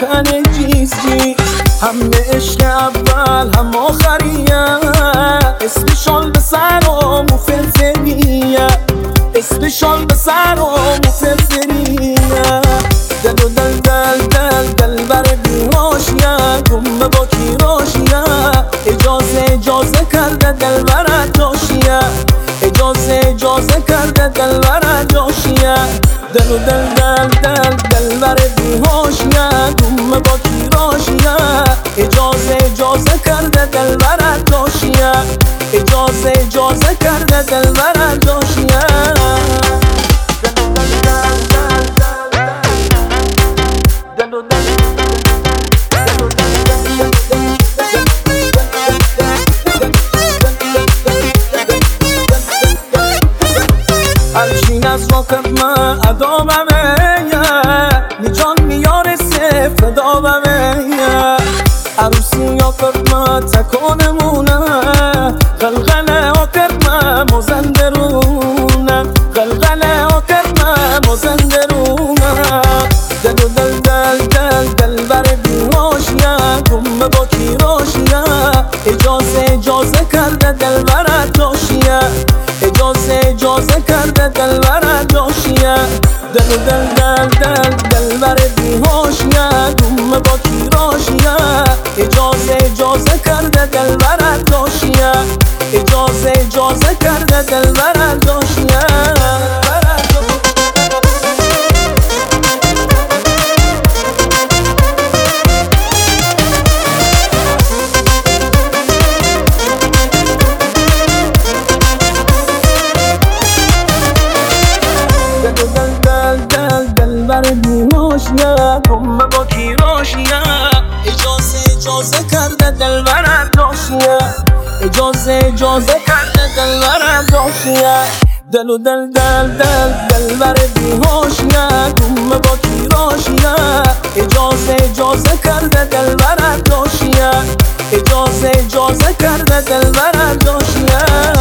میزنه جیز جیز. همه عشق اول هم آخریه، اسمشان به سر و مفلفلیه، اسمشان به سر و مفلفلیه. دل و دل دل دل دل بر بیهاشیه، گمه با کیراشیه. اجازه کرده دل برد جاشیه، اجازه کرده دل برد جاشیه. دل و دل دل دل دل بر بیهاشیه، گمه با کیراشیه. اجازه کرده دل برد جاشیه، اجازه کرده دل برد جاشیه. هرچین از واقع من ادابمه، نیجان میاره فدابمه. عروسی یا کرد تکانمونه، غلغله ها کرد مزندرونه، غلغله ها کرد مزندرونه. دل و دل دل دل دل بر بیهاشیه، گمه با کیراشیه. اجازه کرده دل برد جاشیه، اجازه کرده دل برد جاشیه. دل و دل دل دل دل بر بیهاشیه، گمه با کیراشیه. اجازه کرده دل برد جاشیه، اجازه کرده دل برد جاشیه. بر بیهاشیه، گمه با کیراشیه. اجازه کرده دل برد جاشیه، اجازه کرده دل برد جاشیه. دل و دل دل دل دل بر بیهاشیه، گمه با کیراشیه. اجازه کرده دل برد جاشیه، اجازه کرده دل برد جاشیه.